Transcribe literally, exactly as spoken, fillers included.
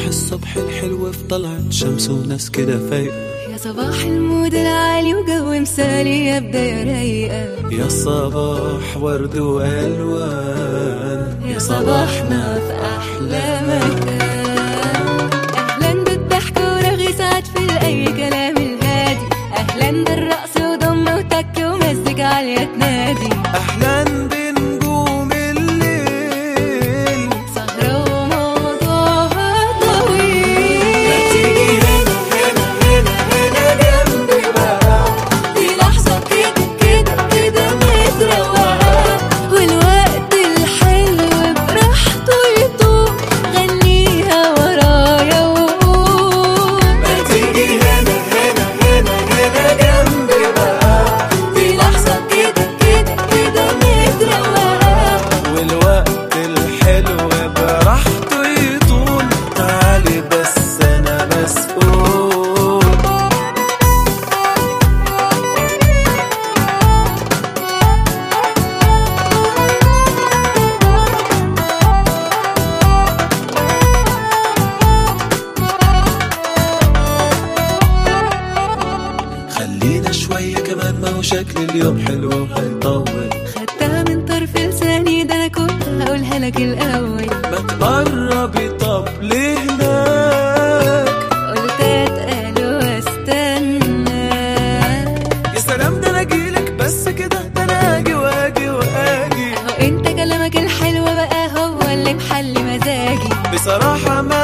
الصبح الحلو في طلعت شمس وناس كده فايقة. يا صباح المود العالي وجو مثالي يا بداية رايقة. يا صباح ورد وألوان، يا صباحنا في أحلى مكان. أهلا بالضحك ورغي سعد في أي كلام الهادي. أهلا بالرقص وضمة وتك ومزج عالية تنادي. أهلا بنجوم الليل سهرة وموضوعها طويل. ما تيجي هنا هنا هنا هنا جنبي بقى، دي لحظة كده كده كده متروقة. والوقت الحلو براحته يطول، غنيها ورايا وقول. ما تيجي هنا هنا هنا هنا جنبي بقى، دي لحظة كده كده كده متروقة. والوقت الحلو براحته يطول. تعالي بس أنا مسؤول. خلينا شوية كمان، ما هو شكل اليوم حلو وهيطول. خدتها من طرف لساني، ده أنا كنت هقولها لك الأول. ما تقربي طب لهناك، قلت أتقل واستنى. يا سلام ده انا اجيلك بس كده، ده انا اجي واجي واجي. أهو أنت كلامك الحلو بقى هو اللي محلي مزاجي. بصراحة ما